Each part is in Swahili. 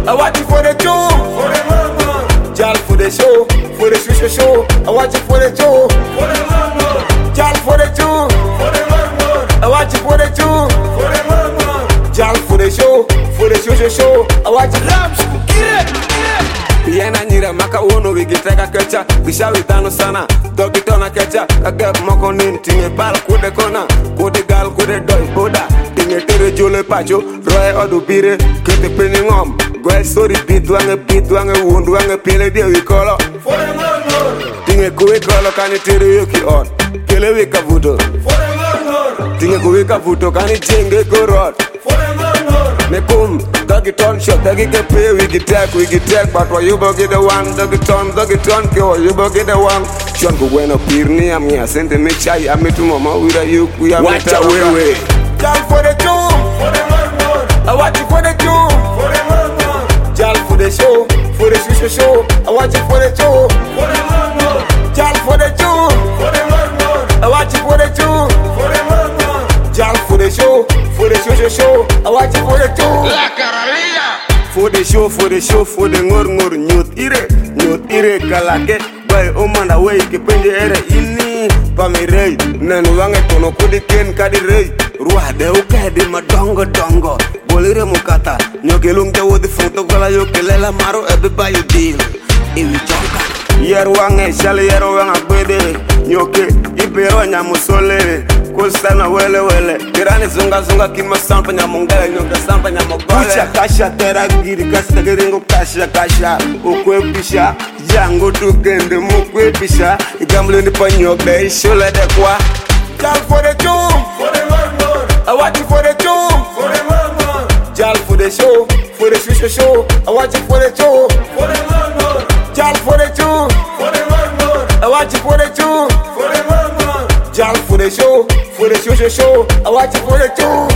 I watch you for the show, for the mama. Jal for the show, for the show. I watch you for the show, for the mama. Jal for the show, for the mama. I watch you for the show, for the mama. Jal for the show, for the show. I watch you rams, get it. Yena nyira maka wono wigiteka kecha Bisha witano sana, dogi tona kecha Kagep moko nin, tinge pal kude kona Kude gal, kude doi, boda Tinge tere jule pacho, roe odu bire Kete peni ngom, goel sori bit wange wundu wange pile die wikolo Fore ngor Tinge kuwe kolo kani tere yoki on Kele wika vuto Fore ngor Tinge kuwe ka vuto kani jenge korot Fore ngor Me kum, doggy ton shot, doggy get pay, we get tech, but why you get the one, doggy ton, kill, you get the one. Sean go when a pirni, I'm here, send the mix, I'm to mama, we are you, we are watch away. Jal for the show, for the mama. I watch you for the show, for the mama. Jal for the show, for the show. I watch you for the show, for the mama. Jal for the show, for the mama. I watch you for the show, for the mama. Jal for the show. For the show, I watch it for the show. La Carolina. For the show, for the ngor nyut ire kalake. Boy, omanda way kipende ere ini. Pamirei, nenu wange tono kudi ken kadi rei. Ruah de ukedi madongo. Bolire mukata, nyoke lungte wodi funto gala yoke lela maro ebeba you deal. Iwi chonka. Yeru wange, shali yeru wange gwede. Nyoke, ibero nyamusole. Kusana wele Kirani zunga kima sampa nyamongele Nyoka sampa nyamogole Kucha kasha tera giri Kasta giringo kasha Ukwe pisha Jango tugende mukwe pisha Igamble ni panyogde Ishule de kwa Jal for the show For the mama I watch you for the show For the mama Jal for the show For the show I watch you for the show For the mama Jal for the show For the mama I watch you for the show For the mama Jal for the show I watch it for the show.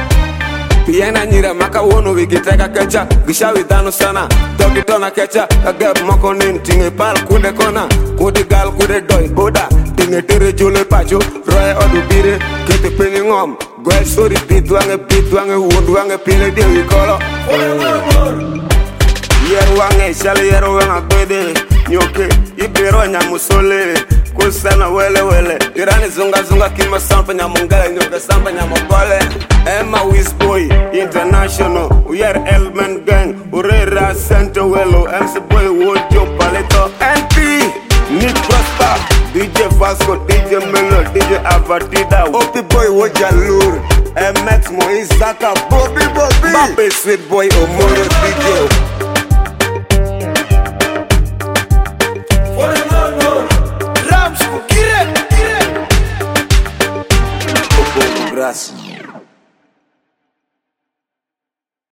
Piena nyira maka wono wigiteka kecha Gisha witano sana, dogi tona kecha Kagep moko nin, tinge pal kude kona Kude gal, kude doi, boda Tinge tere jule pacho, roe odu bire Kete peni ngom, goel sori bit wange wundu wange pile die wikolo Yeru wange, shali yeru wange gwede Nyoke, ibero nyamusole Kusana wele Irani zunga kima sampa nyamongele Nyoka sampa nyamogole Emma Wizboy International We are Element Gang Urera Center Welo MC Boy Wojo Paleto NP Nick Prosper DJ Vasco DJ Melo DJ Avatida Opie Boy Wojalur MX Moisaka Bobby Babe Sweet Boy Omoro DJ